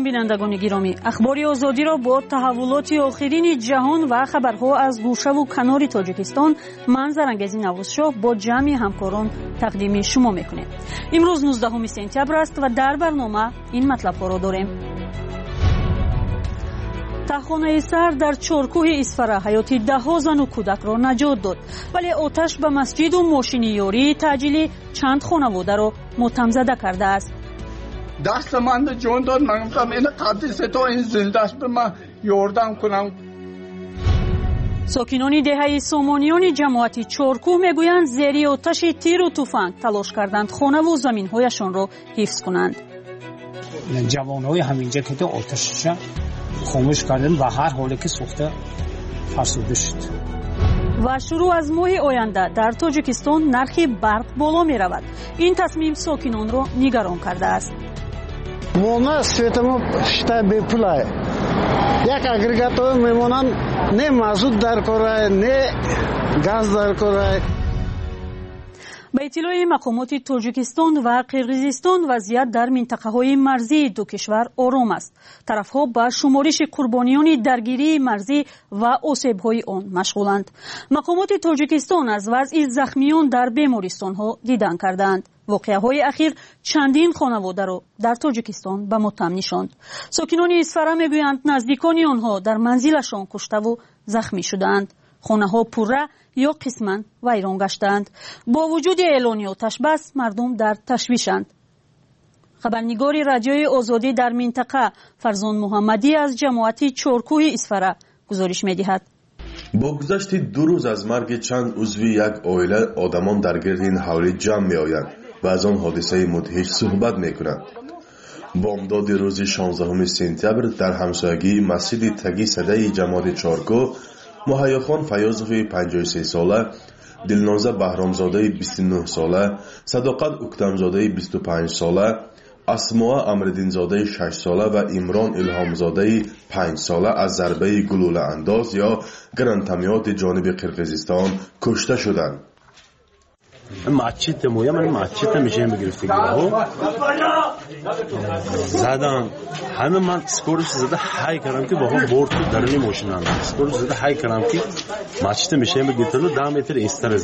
سلام بینندگان گرامی، اخبار آزادی را با تحولات آخرین جهان و خبرها از گوشه و کنار تاجیکستان من زرنگزی نوازشاه با جمع همکاران تقدیم شما میکنیم. امروز 19 سپتامبر است و در برنامه این مطلب ها را داریم. تخانه سر در چارکوه اسفره حیات ده‌ها زن و کودک را نجات داد، ولی آتش به مسجد و ماشین یاری تعجیلی چند خانواده را ماتم‌زده کرده است. دست من جون داد، من گفتم این قدیسه تا این زندهش به من یاردم کنم. ساکنان دهه سامانیان جماعت چارکوه میگویند زیر آتش تیر و تفنگ تلاش کردند خانه و زمین‌هایشان را حفظ کنند. جوان‌های همینجا که تو آتشش خاموش کردن و هر حالی که سوخته فرسوده شد. و شروع از ماه آینده در تاجیکستان نرخ برق بالا می رود. این تصمیم ساکنان را نگران کرده است. مونا سویتمو شتا بپولای یک اگریگاتور میمونن، نه مازوت در کارای نه گاز در کارای. به اطلاع مقامات تاجیکستان و قرقیزستان وضعیت در منطقه‌های مرزی دو کشور آرام است. طرف‌ها با شمارش قربانیان درگیری مرزی و آسیب‌های آن مشغولند. مقامات تاجیکستان از وضع زخمیان در بیمارستان‌ها دیدن کردند. واقعه‌های اخیر چندین خانواده را در تاجیکستان به ماتم نشاند. ساکنان اسفره میگویند نزدیکان آنها در منزلشان کشته و زخمی شدند. خانه‌ها پره یا قسماً ویران گشتند. با وجود اعلان آتش بس مردم در تشویشند. خبرنگار رادیوی آزادی در منطقه فرزان محمدی از جماعت چارکوه اسفره گزارش می‌دهد. با گذشت 2 روز از مرگ چند عضو یک عائله آدمان در گرد این حوله جمع می‌آیند و از آن حادثه مدهش صحبت می‌کنند. بامداد روز 16 سپتامبر در همسایگی مسجد تگی صدای جماعت چارکوه مهیاخان فیاضوی 53 ساله، دلنازه بهرامزاده 29 ساله، صداقت اکتمزاده 25 ساله، اسماء امردینزاده 6 ساله و عمران الهامزاده 5 ساله از ضربه گلوله انداز یا گرانتمیات جانب قرقیزستان کشته شدند. مسجد من مسجد میشه میگرفت گیرو زدن همه من سکورش زده های کردم که باها برد تو درنی ماشینم سکورش زده های کردم که مسجد میشه میگرفت 10 متر استر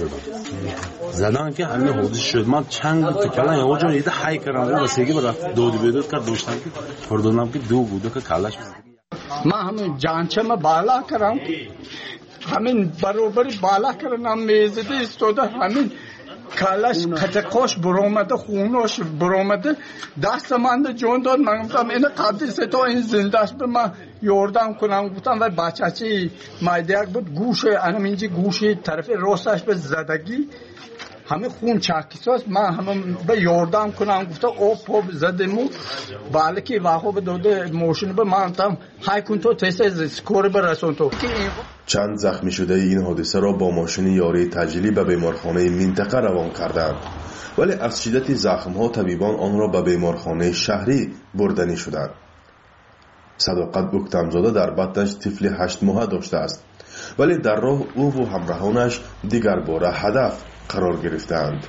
زدن که همین حادثه شد. من چند تو کلا یا جان یه های کردم واسه برات دو بدود کرد دوستم که پردونم که دو بوده که کلاش من همین جانچم بالا کردم، همین برابری بالا کردم، میزده استوده، همین کالش کتکوش برآمده، خونش برآمده، دست من جون داد. من گفتم این قدیسه تا این زندهش به من یاردم کنم. گفتم و بچه‌چی مایدک بود، گوشه همینجی گوشه طرف راستش به زدگی همه خون چاکیساست. من همه به یاردم کنم. گفتم اوپ زدمو بالکی واخو به داده ماشین به من گفتم های کن تو تست اسکور برسون تو. چند زخمی شده این حادثه را با ماشین یاری تجلی به بیمارخانه منطقه روان کردند، ولی از شدت زخم‌ها طبیبان آن را به بیمارخانه شهری بردنی شدند. صداقت اکتمزاده در بطنش طفل 8 ماهه داشته است، ولی در راه او و همراهانش دیگر باره هدف قرار گرفتند.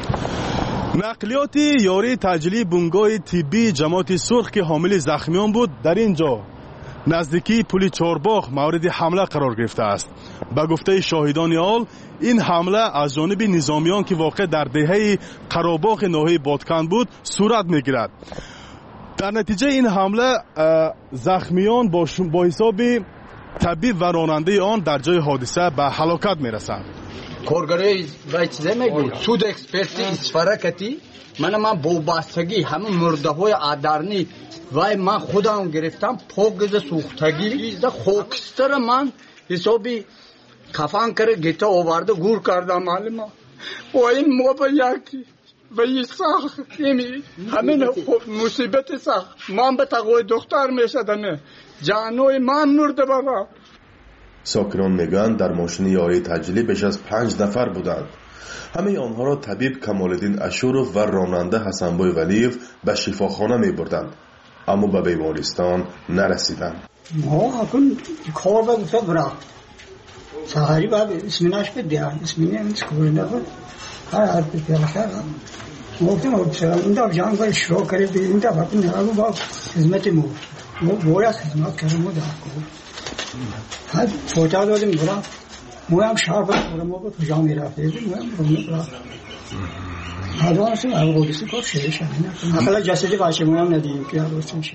نقلیات یاری تجلی بنگاه طبی جماعت سرخ که حامل زخمیان بود در اینجا نزدیکی پل چارباغ مورد حمله قرار گرفته است. به گفته شاهدان حال این حمله از جانب نظامیان که واقع در دهه قراباغ ناحیه بادکن بود صورت میگیرد. در نتیجه این حمله زخمیان با حساب طبیب و راننده آن در جای حادثه به هلاکت میرسند. کارگری و چیزه میگوید سود اکسپرتی اسفره کتی من با بستگی همه مرده های آدرنی و من خودم گرفتم پاگز سوختگی ده خوکستر من حسابی کفان کرده گیتا آورده گور کردم معلومه و این موبا یکی و این سخت همین مصیبت سخت من به تقوی دختر میشدم جانوی من مرده بابا. ساکنان میگویند در ماشین یاری تجلی بیش از 5 نفر بودند. همه آنها را طبیب کمالالدین اشورف و راننده حسنبای ولیف به شفاخانه میبردند، اما به بیمارستان نرسیدند. ما اکن کار با گفته برا سهاری باید اسمیناش بده، اسمینه همیز کبرنده بود هر حد بپیره کردم گفتیم اینجا جان باید شروع کرده اینجا باید نگاه با خدمت مو ما باید خدمت کردیم ما در کنیم هر فوتا دادیم برا ما هم شهر برا ما با پجام میرفتیم ما هم برو برا هدوان سیم الگودیسی کار شده اقلا جسدی بچه ما هم ندیدیم که درست میشه.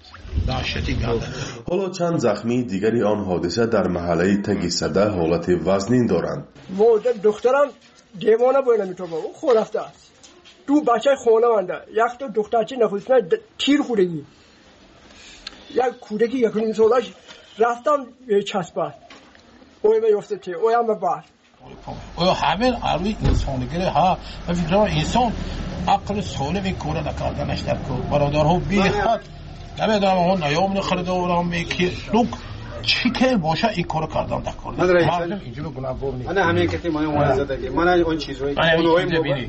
حالا چند زخمی دیگری آن حادثه در محله تگیسده حالت وزنین دارند. دخترم دیوانه باید نمیتونه اون خون رفته است. دو بچه خونه منده یک تو دخترچه نفوسنه تیر خورگی یک کودکی یک نیم سالش رفتم چسبه اوی میفته تیر اوی هم ببر اوی همین عروی انسانگره ها و فکرم انسان عقل سالم کوره نکردنش در کور برادرها بیخد نمیدونم اون نیام نخرده و رام میکی لوک چی که باشه این کارو کردم در کار مردم اینجور گناهگار نیست من همین کتی مایم موازه دگی من اون چیزوی اینجا بینی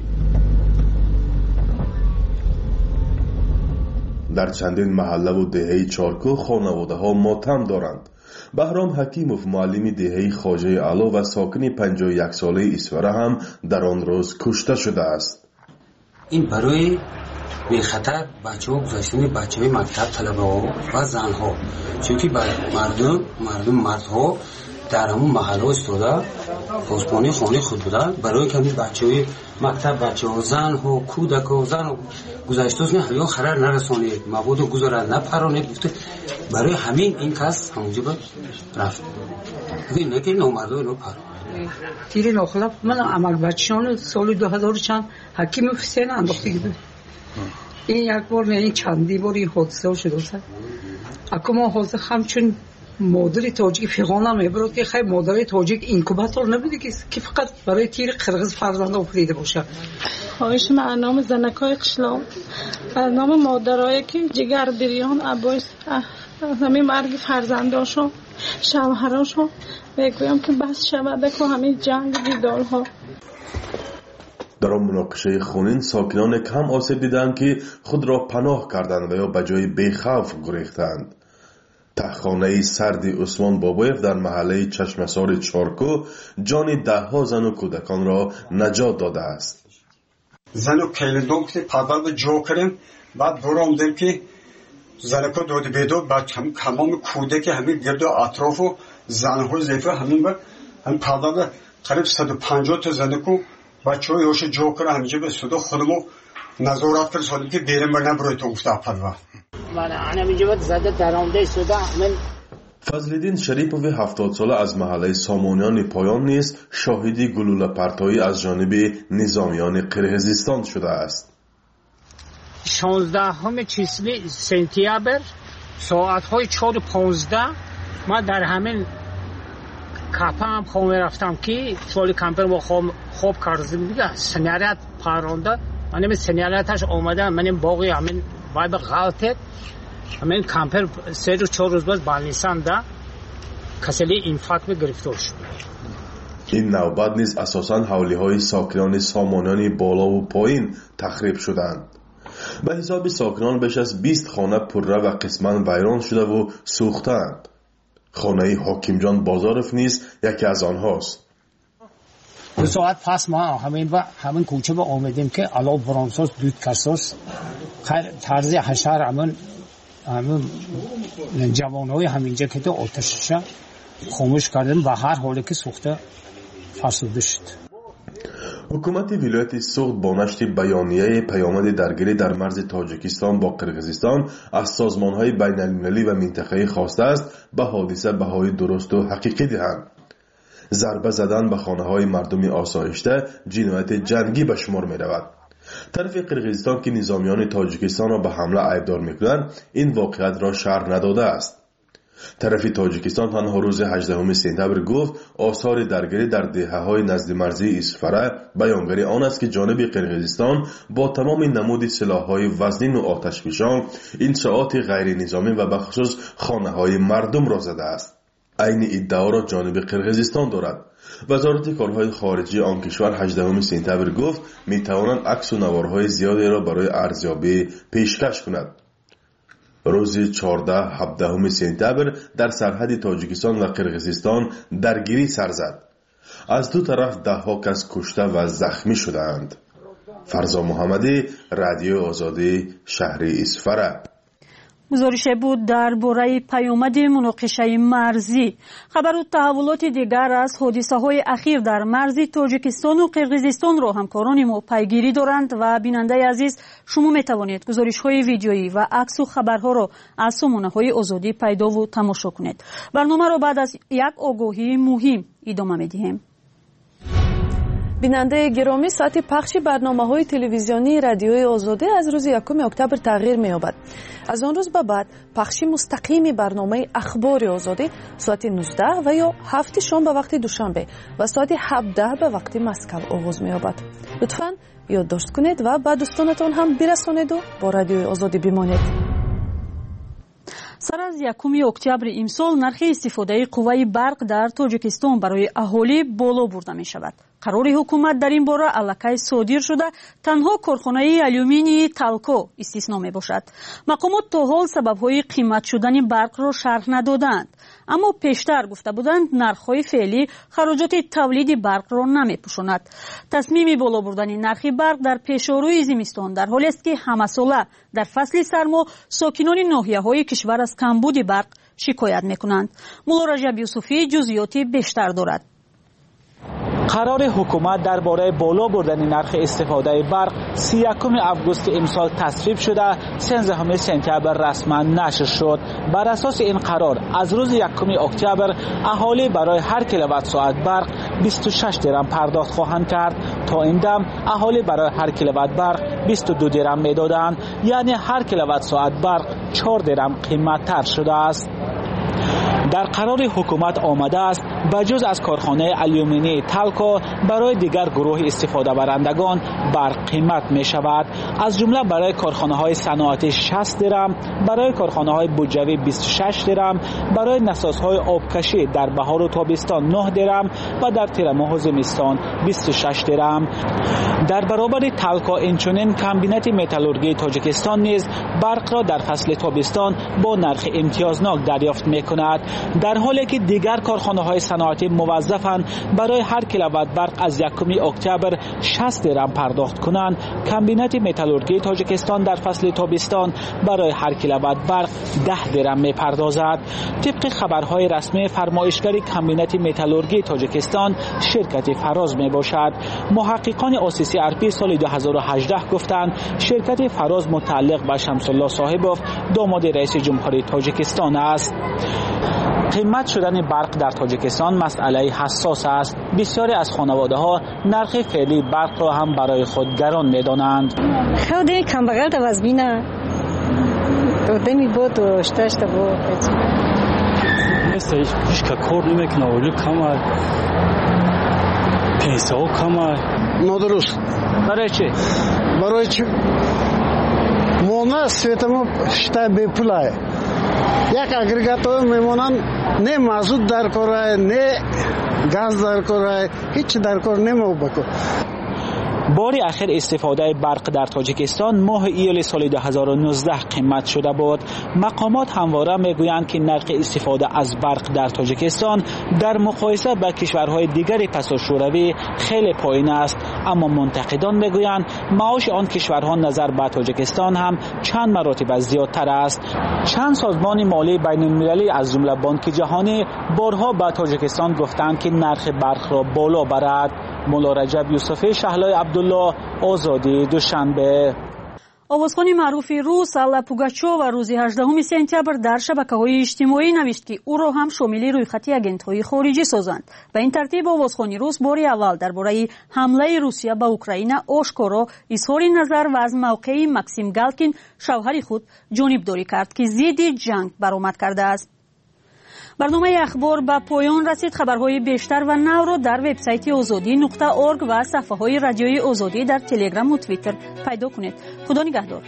در چندین محله و دهه چارکو خانواده ها ماتم دارند. بهرام حکیموف معلم دهه خواجه علا و ساکن 51 ساله اسفره هم در آن روز کشته شده است. این برای به خطر بچه‌ها گذاشتن بچه‌های مکتب طلبه‌ها و زن‌ها چونکه مردها در همون محله استاده پاسبانی خانه خود بودن برای کمی بچه‌های مکتب بچه‌ها زن‌ها کودک‌ها زن گذاشته یا خرر نرسانید مبادا گذارد نپرانید گفته برای همین این کس همونجا باید رفت بگید نکه نامردای رو پر تیر ناخلاف من عمل بچه‌ان سال 2000 چند حکیم حسین انداخته بود این یک بار نه این چندی بار این حادثه شده است اما حاضر همچون مادر تاجیک پیغام میبرد که خیلی مادر تاجیک اینکوباتور نبوده که فقط برای تیر قرغز فرزند افتاده باشه. خواهش من نام زنکای قشلاق نام مادرایی که جگر بریان عباس همه مرگ فرزنداشو شوهراشو بگویم که بس شود که همین جنگ دیدارها. در آن مناقشه خونین ساکنان کم آسیب دیدند که خود را پناه کردند و یا به جای بیخوف گریختند. تخانه سرد عثمان بابایف در محله چشمسار چارکو جان دهها زن و کودکان را نجات داده است. زن و کلیدون که پدر به جو کردیم بعد برامدیم که زنکو دود بیدود بعد تمام کودک همین گرد و اطراف و زنهای زیفه همین بعد هم پدر قریب 150 تا زنکو بچه های هاش جو کرد همینجا به صدا خودمو نظارت کرد سالیم که بیرم برنم بروی تو گفته اپلوه فضلالدین شریپوف 70 ساله از محله سامانیان پایان نیز شاهدی گلوله پرتایی از جانب نظامیان قرقیزستان شده است. 16 چیسلی سپتامبر ساعت‌های 4:15 ما در همین کاپا هم خواب رفتم که چولی کمپر ما خواب کردیم دیگه سناریت پرونده من سناریتش اومده من باقی همین وای به غلطه همین کمپر 3 روز 4 روز بعد بالنیسان ده کسلی اینفارکت گرفتار شد. این نوبت نیز اساساً حوالی‌های ساکنان سامانیان بالا و پایین تخریب شدند. به حساب ساکنان بیش از 20 خانه پرره و قسماً ویران شده و سوختند. خانه حاکم جان بازارف نیز یکی از آنهاست. 2 ساعت پس ما همین کوچه با آمدیم که علاوه برامساز دود کساس طرز حشر همین جوانهای همینجا که تو آتشش خاموش کردن و هر حالی که سوخته فرسوده شد. حکومت ولایت سوخت با نشر بیانیه پیامد درگیری در مرز تاجیکستان با قرقیزستان از سازمان‌های بین‌المللی و منطقه‌ای خواسته است به حادثه بهای درست و حقیقی دهند. ضربه زدن به خانه‌های مردم آسایشته جنایت جنگی به شمار می‌رود. طرف قرقیزستان که نظامیان تاجیکستان را به حمله عیبدار می‌کنند این واقعیت را شرح نداده است. طرف تاجیکستان تنها روز 18 سپتامبر گفت آثار درگیری در دهه‌های نزد مرزی اسفره بیانگر آن است که جانب قرقیزستان با تمام نمود سلاح‌های وزنین و آتشفشان انشاءات غیر نظامی و به خصوص خانه‌های مردم را زده است. این ادعا را جانب قرقیزستان دارد. وزارت کارهای خارجه آن کشور 18 سپتامبر گفت می‌تواند عکس و نوارهای زیادی را برای ارزیابی پیشکش کند. روز 14-17 سپتامبر در سرحد تاجیکستان و قرقیزستان درگیری سر زد. از دو طرف ده‌ها کس کشته و زخمی شدند. فرزا محمدی، رادیو آزادی، شهر اسفره. گزارش بود درباره پیامد مناقشه مرزی. خبر و تحولات دیگر از حادثه‌های اخیر در مرز تاجیکستان و قرقیزستان را همکاران ما پیگیری دارند و بیننده عزیز شما میتوانید گزارش‌های ویدیویی و عکس و خبرها را از سامانه‌های آزادی پیدا و تماشا کنید. برنامه را بعد از یک آگاهی مهم ادامه می‌دهیم. بیننده گرامی، ساعت پخش برنامه‌های تلویزیونی رادیوی آزادی از روز 1 اکتبر تغییر می‌یابد. از آن روز به بعد پخش مستقیم برنامه اخبار آزادی ساعت 19 و یا 7 شام به وقت دوشنبه و ساعت 17 به وقت مسکو آغاز می‌یابد. لطفاً یادداشت کنید و به دوستانتان هم برسانید و با رادیوی آزادی بمانید. سر از 1 اکتبر امسال نرخ استفاده قوه برق در تاجیکستان برای اهالی بالا برده می شود. قرار حکومت در این باره الکی صادر شده تنها کارخانه آلومینی تالکو استثنا می باشد. مقامات تا حال سبب‌های قیمت شدن برق را شرح ندادند، اما پیشتر گفته بودند نرخ‌های فعلی خراجات تولید برق را نمی‌پوشاند. تصمیم بالا بردن نرخ برق در پیش‌روی زمستان در حالی است که همه‌ساله در فصل سرما ساکنان ناحیه‌های کشور از کمبود برق شکایت می‌کنند. مولا رجب یوسفی جزئیات بیشتر دارد. قرار حکومت درباره بالا بردن نرخ استفاده برق 31 اوگوست امسال تصویب شده 13 سپتامبر رسما نشر شد. بر اساس این قرار از روز 1 اکتبر اهالی برای هر کیلووات ساعت برق 26 درم پرداخت خواهند کرد. تا این دم اهالی برای هر کیلووات برق 22 درم میدادند، یعنی هر کیلووات ساعت برق 4 درم قیمت‌تر شده است. در قرار حکومت آمده است بجز از کارخانه آلومینی تالکو برای دیگر گروه استفاده برندگان برق قیمت می شود. از جمله برای کارخانه های صنعتی 60 درم، برای کارخانه های بودجوی 26 درم، برای نساز های آبکشی در بهار و تابستان 9 درم و در تیر ماه و زمستان 26 درم. در برابر تالکو اینچنین کمبینت متالورژی تاجیکستان نیز برق را در فصل تابستان با نرخ امتیازناک دریافت می کند، در حالی که دیگر کارخانه های صنعتی موظفند برای هر کیلووات برق از 1 اکتبر 60 درم پرداخت کنند. کمبینت متالورژی تاجیکستان در فصل تابستان برای هر کیلووات برق 10 درم می پردازد. طبق خبرهای رسمی فرمایشگر کمبینت متالورژی تاجیکستان شرکت فراز می باشد. محققان آسیسی ارپی سال 2018 گفتند شرکت فراز متعلق به شمس الله صاحبوف داماد رئیس جمهوری تاجیکستان است. قیمت شدن برق در تاجیکستان مسئله حساس است. بسیاری از خانواده‌ها نرخ فعلی برق را هم برای خود گران می‌دانند. خود کمبغل تا وزبینه دودنی بود و شتاشته بود هیچ کار نمیکنه، اولی کمه، پیسه ها کمه. نادرست. برای چی؟ برای چی؟ مونه سویتمو شتا به پولای. یک اگریگاتور میمونن نه مازوت در کاره نه گاز در کاره هیچ در کار نمو بکو. باری اخیر استفاده برق در تاجیکستان ماه ایول سال 2019 قیمت شده بود. مقامات همواره میگویند که نرخ استفاده از برق در تاجیکستان در مقایسه با کشورهای دیگر پساشوروی خیلی پایین است، اما منتقدان میگویند معاش آن کشورها نظر به تاجیکستان هم چند مراتب زیادتر است. چند سازمان مالی بین المللی از جمله بانک جهانی بارها به تاجیکستان گفتند که نرخ برق را بالا برد. مولا رجب یوسفی، شهلای عبدالله، آزادی، دوشنبه. آوازخوان معروف روس آلا پوگاچووا روز 18 سپتامبر در شبکه‌های اجتماعی نوشت که او را هم شامل رویخط آگنت‌های خارجی سازند. به این ترتیب آوازخوان روس باری اول درباره حمله روسیه به اوکراین آشکارا اظهار نظر و از موقع ماکسیم گالکین شوهر خود جانبداری کرد که ضد جنگ برآمد کرده است. برنامه اخبار به پایان رسید. خبرهای بیشتر و نو را در وبسایت azadi.org و صفحه‌های رادیوی آزادی در تلگرام و توییتر پیدا کنید. خدا نگهدار.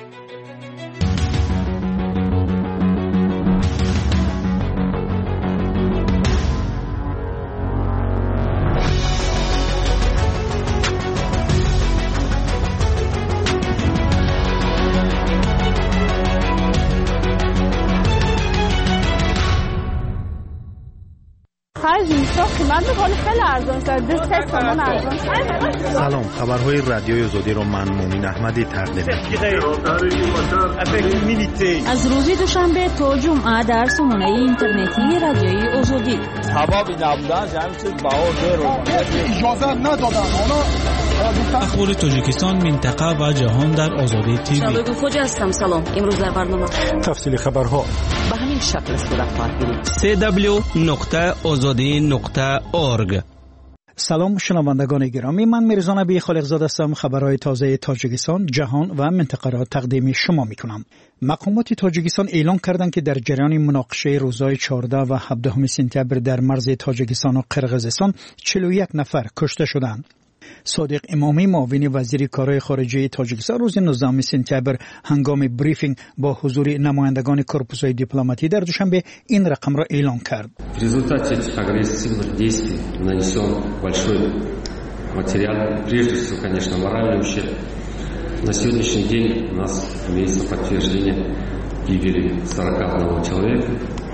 اینجا قیمت میکنه خیلی ارزان شده 3 تومن ارزان شده. سلام، خبرهای رادیوی آزادی رو من مومین احمدی تقدیم می‌کنم. از روز دوشنبه تا جمعه در سامانه اینترنتی رادیوی آزادی. هوا نبودن همین چیز بهار اجازه ندادن. اخبار تاجیکستان، منطقه و جهان در آزادی تیوی. شباب خوجا هستم. سلام. امروز در برنامه تفصیل خبرها به همین شکل صورت خواهد گرفت. www.azadi.org. سلام شنوندگان گرامی، من میرزا نبی خالقزاده هستم. خبرهای تازه تاجیکستان، جهان و منطقه را تقدیم شما میکنم. مقامات تاجیکستان اعلام کردند که در جریان مناقشه روزهای 14 و 17 سپتامبر در مرز تاجیکستان و قرقیزستان 41 نفر کشته شدند. صادق امامی معاون وزیر کارهای خارجه تاجیکستان روز 19 سپتامبر هنگام بریفینگ با حضور نمایندگان корпус‌های دیپلماتی در دوشنبه این رقم را اعلام کرد. В результате этих агрессивных действий нанесен большой материальный, прежде всего, конечно, моральный ущерб. На сегодняшний день у нас имеется подтверждение гибели 41 человека.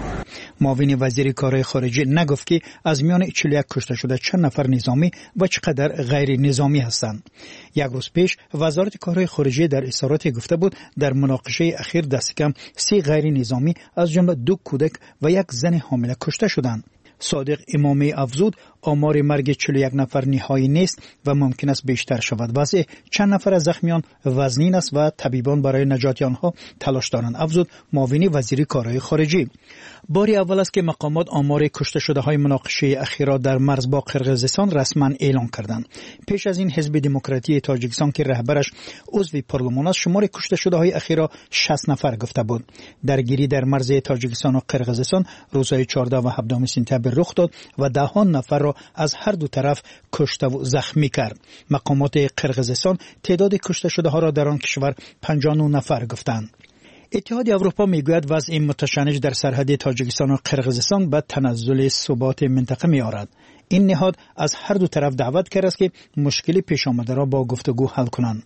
معاون وزیر کارهای خارجه نگفت که از میان 41 کشته شده چند نفر نظامی و چقدر غیر نظامی هستند. یک روز پیش وزارت کارهای خارجه در اظهاراتی گفته بود در مناقشه اخیر دست کم 30 غیر نظامی از جمله 2 کودک و 1 زن حامله کشته شدند. صادق امامی افزود آمار مرگ 41 نفر نهایی نیست و ممکن است بیشتر شود. وضع چند نفر از زخمیان وزنین است و طبیبان برای نجات آنها تلاش دارند، افزود معاون وزیر کارهای خارجه. باری اول است که مقامات آمار کشته شده های مناقشه اخیرا در مرز با قرقیزستان رسما اعلام کردند. پیش از این حزب دموکراتی تاجیکستان که رهبرش عضو پارلمان است شمار کشته شده های اخیرا 60 نفر گفته بود. درگیری در مرز تاجیکستان و قرقیزستان روزهای 14 و 17 سپتامبر رخ داد و دهان نفر را از هر دو طرف کشته و زخمی کرد. مقامات قرقیزستان تعداد کشته شده ها را در آن کشور 59 نفر گفتند. اتحاد اروپا میگوید وضع متشنج در سرحد تاجیکستان و قرقیزستان به تنزل ثبات منطقه می‌آورد. این نهاد از هر دو طرف دعوت کرده است که مشکل پیش آمده را با گفتگو حل کنند.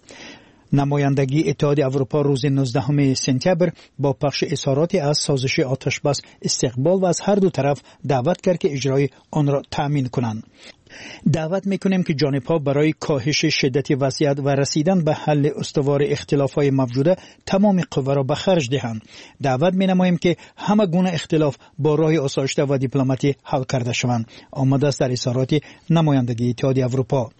نمایندگی اتحاد اروپا روز 19 سپتامبر با پخش اظهاراتی از سازش آتش بس استقبال و از هر دو طرف دعوت کرد که اجرای آن را تأمین کنند. دعوت میکنیم که جانب‌ها برای کاهش شدت وضعیت و رسیدن به حل استوار اختلاف‌های موجوده تمام قوا را به خرج دهند. دعوت می‌نماییم که همه گونه اختلاف با راه آسایشته و دیپلماتی حل کرده شوند. آمده است در اظهارات نمایندگی اتحاد اروپا.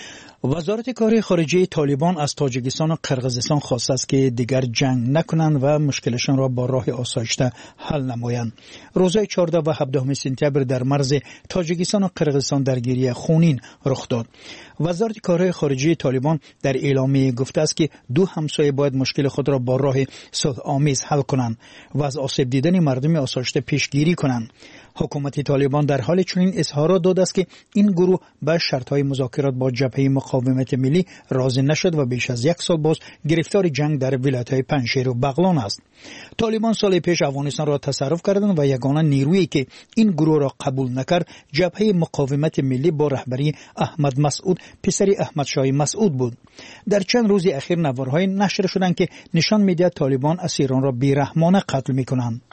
وزارت کارهای خارجه طالبان از تاجیکستان و قرقیزستان خواسته است که دیگر جنگ نکنند و مشکلشان را با راه آسایشته حل نمایند. روزهای 14 و 17 سپتامبر در مرز تاجیکستان و قرقیزستان درگیری خونین رخ داد. وزارت کارهای خارجه طالبان در اعلامیه گفته است که دو همسایه باید مشکل خود را با راه صلح آمیز حل کنند و از آسیب دیدن مردم آسایشته پیشگیری کنند. حکومت طالبان در حال چنین اظهارات داده است که این گروه به شرط‌های مذاکرات با جبهه مقاومت ملی راضی نشد و بیش از 1 سال باز گرفتار جنگ در ولایت‌های پنجشیر و بغلان است. طالبان سال پیش افغانستان را تصرف کردند و یگانه نیرویی که این گروه را قبول نکرد جبهه مقاومت ملی با رهبری احمد مسعود پسر احمد شاه مسعود بود. در چند روز اخیر نوارهای نشر شدند که نشان می‌دهد طالبان اسیران را بی‌رحمانه قتل می‌کنند.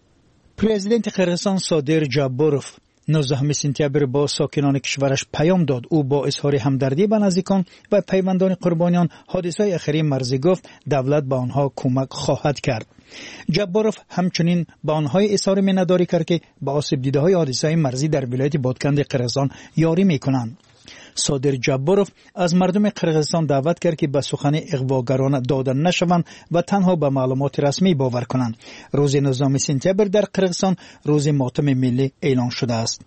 پرزیدنت قرقیزستان صادر جابروف 19 سپتامبر با ساکنان کشورش پیام داد. او با اظهار همدردی به نزدیکان و پیوندان قربانیان حادثه‌های اخیر مرزی گفت دولت به آنها کمک خواهد کرد. جابروف همچنین به آنها اظهار مینه‌داری کرد که به آسیب دیده‌های حادثه‌های مرزی در ولایت بادکند قرقیزستان یاری می‌کنند. صادر جابروف از مردم قرقیزستان دعوت کرد که به سخن اغواگران داده نشوند و تنها به معلومات رسمی باور کنند. روز 19 سپتامبر در قرقیزستان روز ماتم ملی اعلان شده است.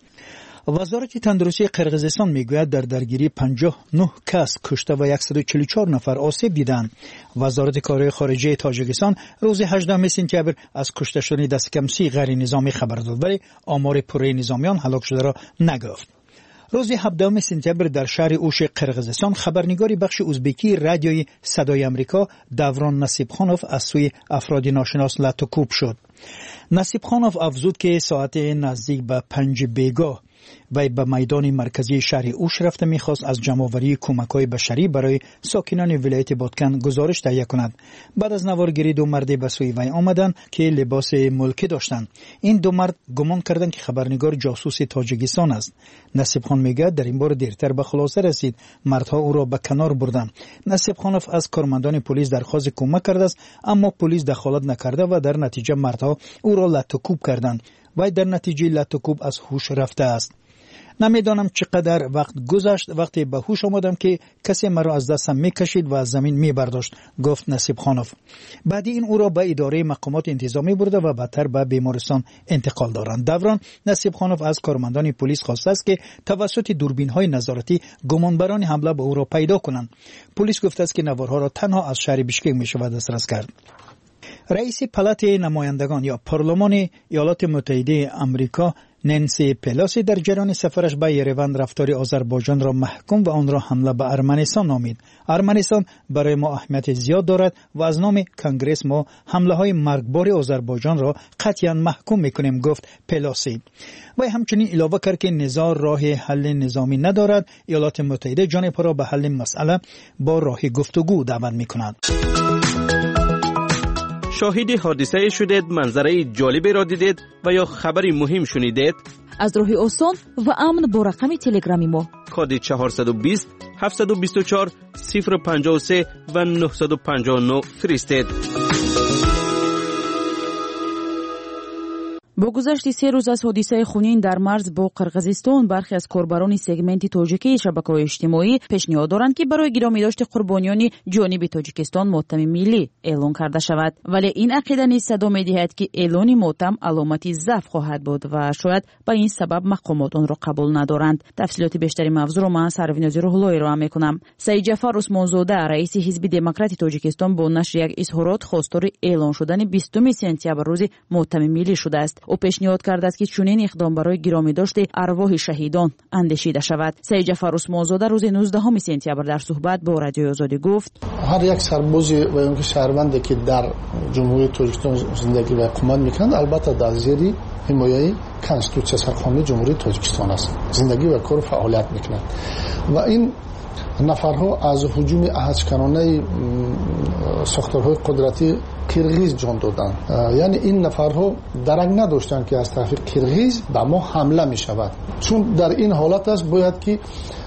وزارت تندرستی قرقیزستان میگوید در درگیری 59 کس کشته و 144 نفر آسیب دیدند. وزارت کارهای خارجه تاجیکستان روز 18 سپتامبر از کشته شدن دست کم 30 غیر نظامی خبر داد ولی آمار پوره نظامیان هلاک شده را نگفت. روز 17 سپتامبر در شهر اوش قرقیزستان خبرنگاری بخش ازبکی رادیوی صدای آمریکا دوران نصیبخانوف از سوی افراد ناشناس لطوکوب شد. نصیبخانوف افزود که ساعت نزدیک به 5 بیگاه وی به میدان مرکزی شهر اوش رفته میخواست از جمع‌آوری کمک‌های بشری برای ساکنان ولایت بادکن گزارش تهیه کند. بعد از نوارگیری دو مرد به سوی وی آمدند که لباس ملکی داشتند. این دو مرد گمان کردند که خبرنگار جاسوس تاجیکستان است. نصیب خان میگه در این بار دیرتر به خلاصه رسید. مردها او را به کنار بردند. نصیب خانوف از کارمندان پلیس درخواست کمک کرده است، اما پلیس دخالت نکرده و در نتیجه مردها او را لط و کوب کردند. و در نتیجه لط و کوب از هوش رفته است. نمیدانم چقدر وقت گذشت وقتی به هوش آمدم که کسی مرا از دستم میکشید و از زمین میبرداشت، گفت نصیب خانوف. بعد این او را به اداره مقامات انتظامی برده و بعدتر به بیمارستان انتقال دارند. دوران نصیب خانوف از کارمندان پلیس خواسته است که توسط دوربین‌های نظارتی گمانبران حمله به او را پیدا کنند. پلیس گفته است که نوارها را تنها از شهر بیشکک میشود دسترس کرد. رئیس پالات نمایندگان یا پارلمان ایالات متحده آمریکا نانسی پلوسی در جریان سفرش به یروان رفتار آذربایجان را محکوم و آن را حمله به ارمنستان نامید. ارمنستان برای ما اهمیت زیاد دارد و از نام کنگره ما حمله های مرگبار آذربایجان را قطعا محکوم میکنیم، گفت پلوسی. و همچنین علاوه کرد که نزاع راه حل نظامی ندارد. ایالات متحده جانب را به حل مسئله با راه گفتگو دعوت میکند. شاهد حادثه شدید، منظره جالبی را دیدید و یا خبری مهم شنیدید؟ از راه آسان و امن با رقم تلگرامی ما کد 420 724 053 و 959 فرستید. با گذشت 3 روز از حادثه خونین در مرز با قرقیزستان، برخی از کاربران سگمنت تاجیکی شبکه‌های اجتماعی پیشنهاد دارند که برای گرامیداشت قربانیان جانب تاجیکستان ماتم ملی اعلان کرده شود، ولی این عقیده نیز صدا می‌دهد که اعلان ماتم علامتی ضعف خواهد بود و شاید به این سبب مقامات آن را قبول ندارند. تفصیلات بیشتری موضوع را من سرویناز روح‌الله ارائه می‌کنم. سعید جعفر عثمانزاده رئیس حزب دموکرات تاجیکستان با نشر یک اظهارات خواستار اعلان شدن 20 سپتامبر روز ماتم ملی شده است. او پیشنهاد کرده است که چنین اقدام برای گرامی داشت ارواح شهیدان اندیشیده شود. سعید جعفر عثمانزاده روز 19 سپتامبر در صحبت با رادیوی آزادی گفت: هر یک سربازی و اون که شهروندی که در جمهوری تاجیکستان زندگی و اقامت میکنند البته در زیر حمایه کنستیتوسیون سرخانه جمهوری تاجیکستان است، زندگی و کار و فعالیت میکنند و این نفرها از هجوم احدکنانه ساختارهای قدرتی کرغیز جان دادند. یعنی این نفرها درک نداشتند که از طرف کرغیز به ما حمله می شود. چون در این حالت است باید که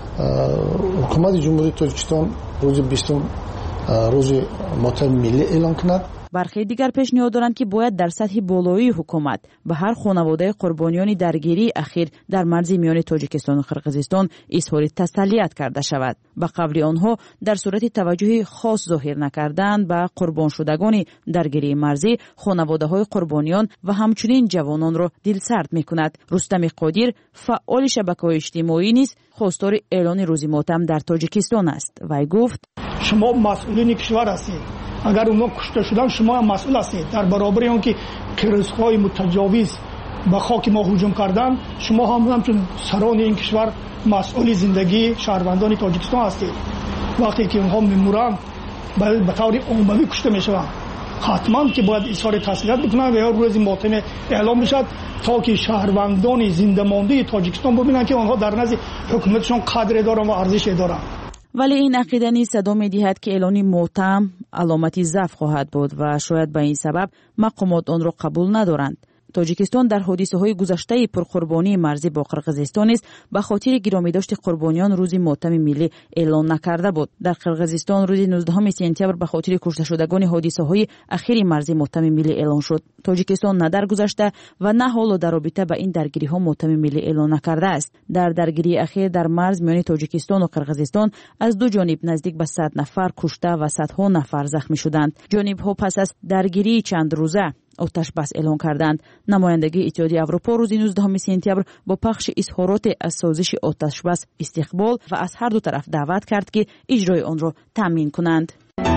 حکومت جمهوری تاجیکستان روز 20 روز ماتم ملی اعلان کند. برخی دیگر پیشنهاد دارند که باید در سطح بالایی حکومت به هر خانواده قربانیان درگیری اخیر در مرز میان تاجیکستان و قرقیزستان اظهار تسلیت کرده شود. به قول آنها در صورت توجه خاص ظاهر نکردن به قربان شدگان درگیری مرزی، خانواده‌های قربانیان و همچنین جوانان را دلسرد می‌کند. رستم قادر فعال شبکه‌های اجتماعی نیز خواستار اعلان روز ماتم در تاجیکستان است. وی گفت: شما مسئولین کشور هستید. اگر اونا کشته شدن شما هم مسئول هستید. در برابر اون که کرغیزهای متجاوز به خاک ما هجوم کردن، شما هم همچون سران این کشور مسئول زندگی شهروندان تاجیکستان هستید. وقتی که اونها میمورن به طور عمومی کشته میشوند، حتما که باید اظهار تسلیت بکنن و یا روز ماتم اعلام بشد تا که شهروندان زنده مانده تاجیکستان ببینن که آنها در نزد حکومتشون قدر دارن و ارزش دارن. ولی این عقیده نیز صدا می‌دهد که اعلان ماتم علامتی ضعف خواهد بود و شاید به این سبب مقامات آن را قبول ندارند. تاجیکستان در حادثه‌های گذشته پرقربانی مرزی با قرقیزستان است به خاطر گرامیداشت قربانیان روز ماتم ملی اعلان نکرده بود. در قرقیزستان روز 19 سپتامبر به خاطر کشته شدگان حادثه‌های اخیر مرزی ماتم ملی اعلان شد. تاجیکستان نه در گذشته و نه حالا در رابطه با این درگیری‌ها ماتم ملی اعلان نکرده است. در درگیری اخیر در مرز میان تاجیکستان و قرقیزستان از دو جانب نزدیک به 100 نفر کشته و صدها نفر زخمی شدند. جانب‌ها پس از درگیری چند روزه آتش بس اعلان کردند. نمایندگی اتحادیه اروپا روز 19 سپتامبر با پخش اظهارات از سازش آتش بس استقبال و از هر دو طرف دعوت کرد که اجرای آن را تامین کنند.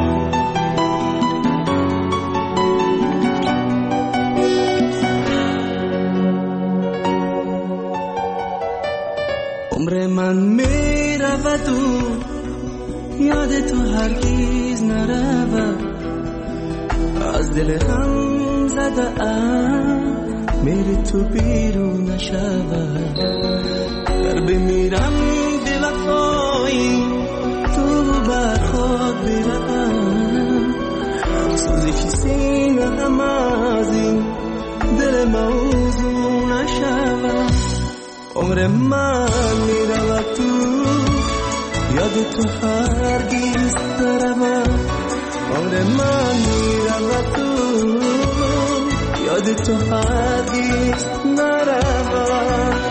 عمر من می رود و یاد تو هرگز نرود، از دل هم زده میری تو بیرون نشود در بمیرم به وفایی تو بر خود بروم سوزش سینه هم از این دل موضوع نشود عمر من میرود تو یاد تو هرگیز نروم عمر من میرود تو یاد تو هرگیز نروم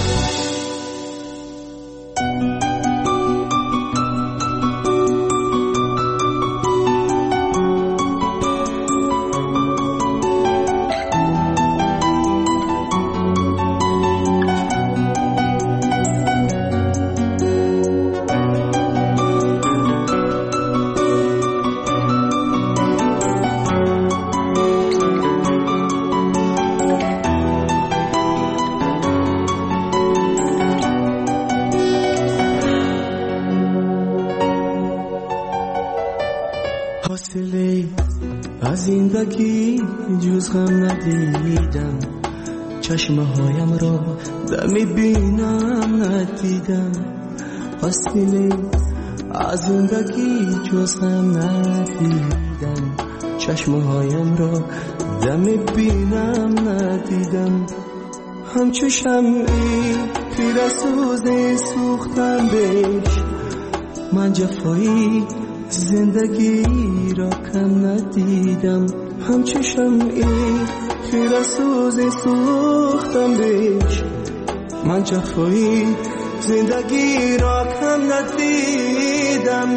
زندگی جز غم ندیدم چشمه هایم را دمی بینم ندیدم حاصله از زندگی جز غم ندیدم چشمه هایم را دمی بینم ندیدم همچو شمعی تیر سوز سوختم بهش من جفایی زندگی را کم ندیدم همچو شمعی خیره سوز سوختم بهش من جفایی زندگی را کم ندیدم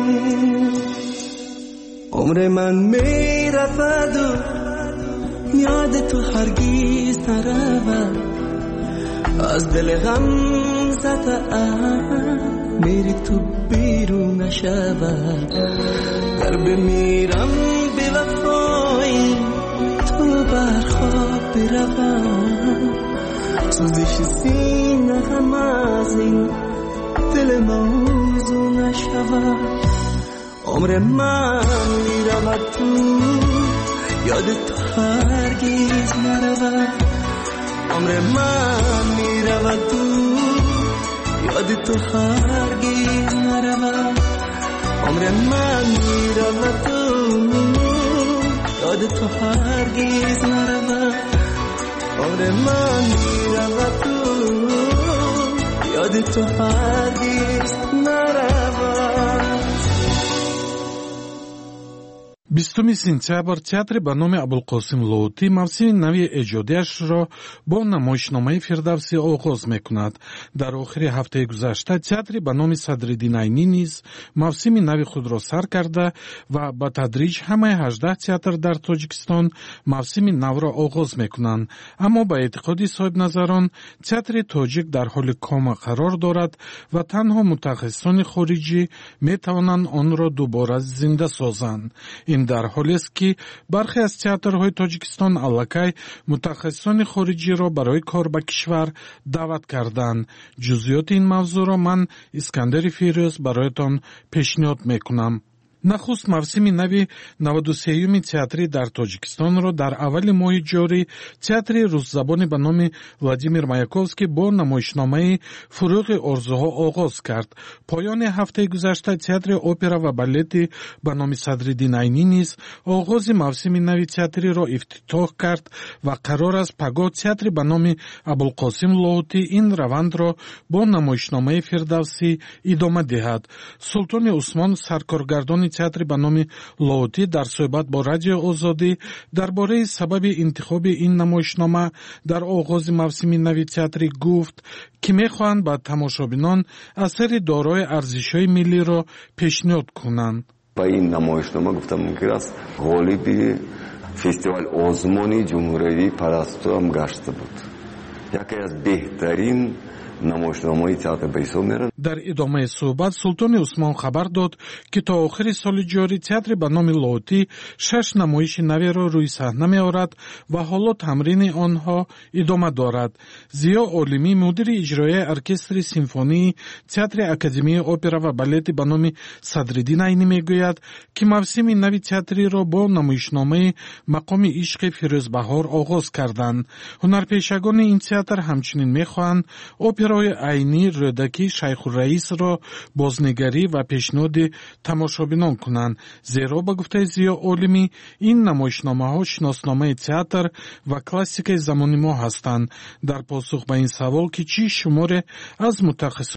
عمر من می رفت و یاد تو هرگیز نرود از دل غم زده‌ام میری تو بیرون نشود گر بمیرم به وفایی تو بر خواب بروم سوزش سینه هم از این دل موضوع نشود عمر من میرود تو یاد تو هرگیز نرود عمر من میرود تو یاد تو هرگیز نرود عمر من میرود تو یاد تو هرگیز نرود عمر من میرود تو یاد تو هرگیز نرود 20 сентябр театри ба номи Абулқосим Лоутӣ мавсими нави эҷодиашро бо намоишномаи Фирдавсӣ оғоз мекунад. Дар охири ҳафтаи гузашта театри ба номи Садриддин Айнӣ низ мавсими нави худро сар карда ва ба тадриҷ ҳамаи 18 театр дар Тоҷикистон мавсими навро оғоз мекунанд. Аммо ба эътиқоди соҳибназарон театри тоҷик дар ҳоли кома қарор дорад ва танҳо мутахассисони хориҷӣ метавонанд онро дубора зинда созанд. ин дар ҳолест ки бархе аз театрҳои Тоҷикистон аллакай мутахассисони хориҷиро барои кор ба кишвар даъват карданд. ҷузъиёти ин мавзӯъро ман Искандари Фирӯз бароятон пешниҳод мекунам. нахуст мавсими нави 93-юми театри дар Тоҷикистонро дар аввали моҳи ҷорӣ театри рӯззабони ба номи Владимир Маяковский бо намоишномаи Фуруғи орзуҳо оғоз кард. поёни ҳафтаи гузашта театри опера ва балети ба номи Садриддин Айнӣ низ оғози мавсими нави театриро ифтитоҳ кард ва қарор аст пагоҳ театри ба номи Абулқосим Лоутӣ ин равандро бо намоишномаи Фирдавсӣ идома диҳад. Султони Усмон, саркоргардони театри ба номи Лоутӣ, дар суҳбат бо Радиои Озодӣ дар бораи сабаби интихоби ин намоишнома дар оғози мавсими нави театри гуфт ки мехоҳанд ба тамошобинон асари дорои арзишҳои миллиро пешниҳод кунанд. ба ин намоишнома гуфтам мумкин аст ғолиби фестивал озмони ҷумҳуриявии Парасту ҳам гашта буд. яке аз беҳтарин намоишномаи театр ба ҳисоб меравад. дар идомаи суҳбат султони усмон хабар дод ки то охири соли ҷорӣ театри ба номи лоотӣ 6 намоиши наверо рӯи саҳна меорад ва ҳоло тамрини онҳо идома дорад. зиё олимӣ мудири иҷроияи оркестри симфонии театри академияи опера ва балети ба номи Садриддин Айнӣ мегӯяд ки мавсими нави театриро бо намоишномаи мақоми ишқи фирӯзбаҳор оғоз карданд. ҳунарпешагони ин театр ҳамчунин мехоҳанд операи Айнӣ рӯдаки Шайхурраисро бознигарӣ ва пешниҳоди тамошобинон кунанд, зеро ба гуфтаи зиё олимӣ ин намоишномаҳо шиносномаи театр ва классикаи замони мо ҳастанд. дар посух ба ин савол ки чӣ шуморе аз мутахассисони